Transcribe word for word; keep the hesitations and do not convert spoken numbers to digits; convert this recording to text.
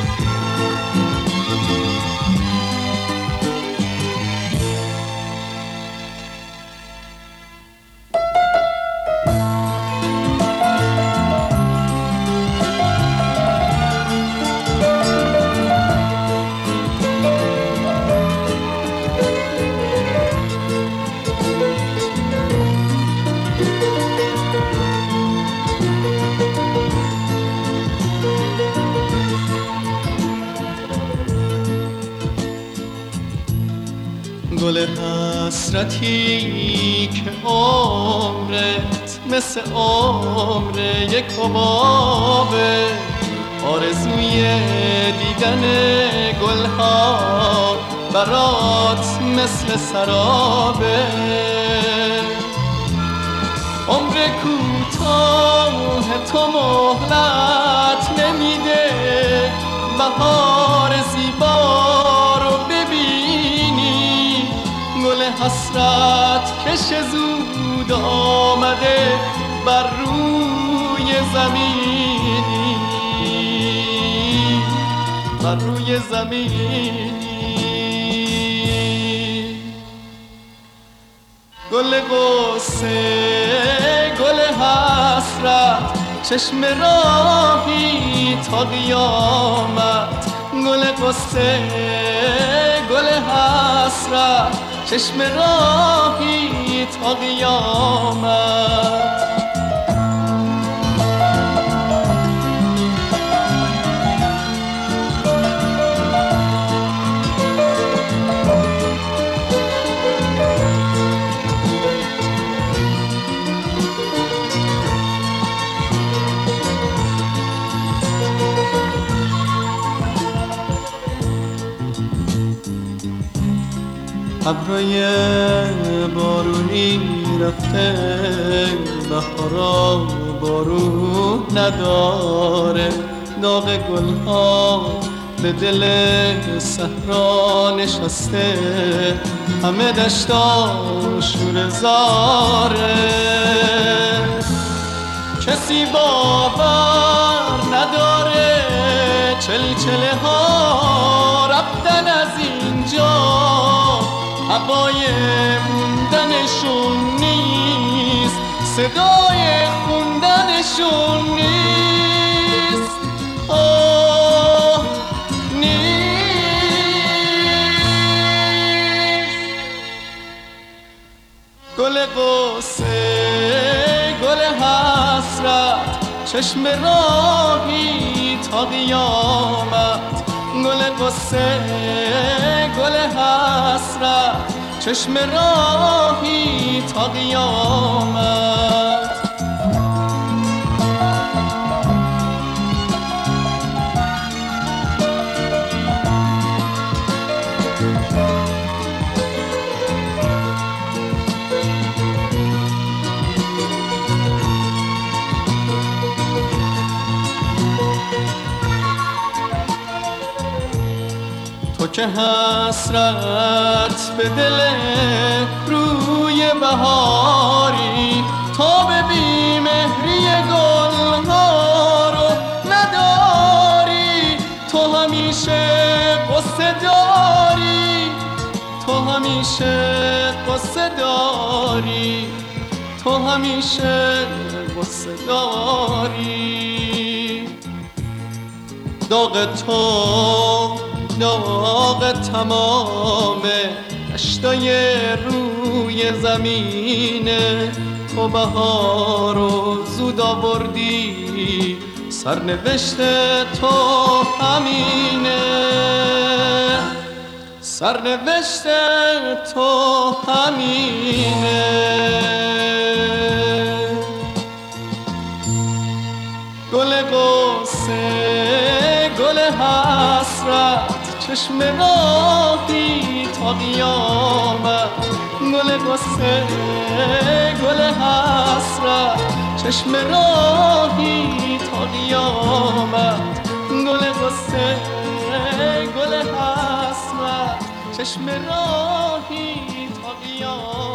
گل حسرتی که عمرت مثل عمر یک حبابه، آرزوی دیدن گلها برات مثل سرابه. عمر کوتاه تو مهلت نمیده بهار زیبا رو ببینی، گل حسرت کش زود آمده بر روی زمینی، بر روی زمینی. گل قصه گل حسرت چشم راهی تا قیامت، گل قصه گل حسرت چشم راهی تا قیامت. ابرای بارونی رفته بهارا بارون نداره، داغ گلها به دل صحرا نشسته، همه دشتا شوره زاره. کسی باور نداره چلچله ها رفتن از اینجا، هوای موندنشون نیست، صدای خوندنشون نیست، آه نیست. گل قصه گل حسرت چشم راهی تا قیامت، گل قصه گل حسرت چشم راهی تا قیامت. تو که حسرت به دل روی بهاری، تا به بیمهری گلها رو نداری، تو همیشه قصه داری، تو همیشه قصه داری، تو همیشه قصه داری. داغ تو داغ تمام دشتای روی زمینه، تو بهارو زود آوردی، سرنوشت تو همینه، سرنوشت تو همینه. گل قصه گل حسرت چشم راهی تا قیامت، گل قصه گل حسرت چشم راهی تا قیامت، گل قصه گل حسرت چشم راهی تا قیامت.